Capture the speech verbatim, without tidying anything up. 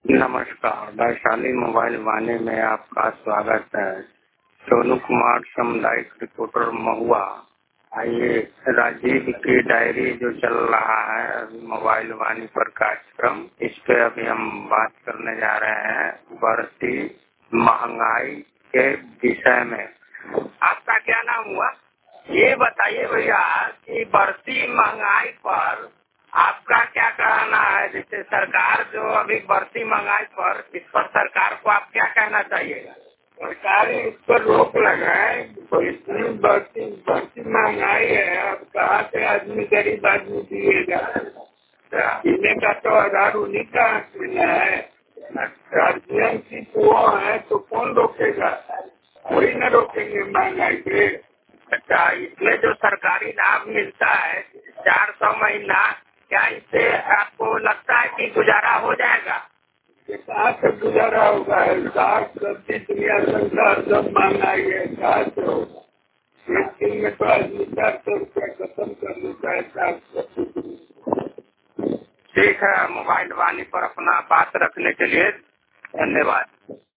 नमस्कार, वैशाली मोबाइल वाणी में आपका स्वागत है। सोनू कुमार सामुदायिक रिपोर्टर महुआ। आइए, राजीव की डायरी जो चल रहा है अभी मोबाइल वाणी पर कार्यक्रम, इस पे अभी हम बात करने जा रहे हैं बढ़ती महंगाई के विषय में। आपका क्या नाम हुआ? ये बताइए भैया कि बढ़ती महंगाई पर आपका क्या कहना है? जैसे सरकार जो अभी बढ़ती महंगाई पर, इस पर सरकार को आप क्या कहना चाहिएगा? सरकार इस पर रोक लगाए। तो इतनी बढ़ती बढ़ती महंगाई है, अब कहाँ से आदमी गरीब आदमी जिएगा? पीने का तो आधार उन्हीं का मिला है। गार्जियन की वो है तो कौन रोकेगा? कोई न रोकेंगे महंगाई पे। अच्छा, इसमें जो सरकारी लाभ मिलता है चार सौ महीना, क्या इससे आपको लगता है कि गुजारा हो जाएगा? कहाँ से गुजारा होगा? साग सब्जी दुनिया संसार सब महंगाई है, कहाँ से होगा? एक दिन में तो आदमी चार सौ रुपया खत्म कर लेता है साग सब्जी। ठीक है, मोबाइल वाणी पर अपना बात रखने के लिए धन्यवाद।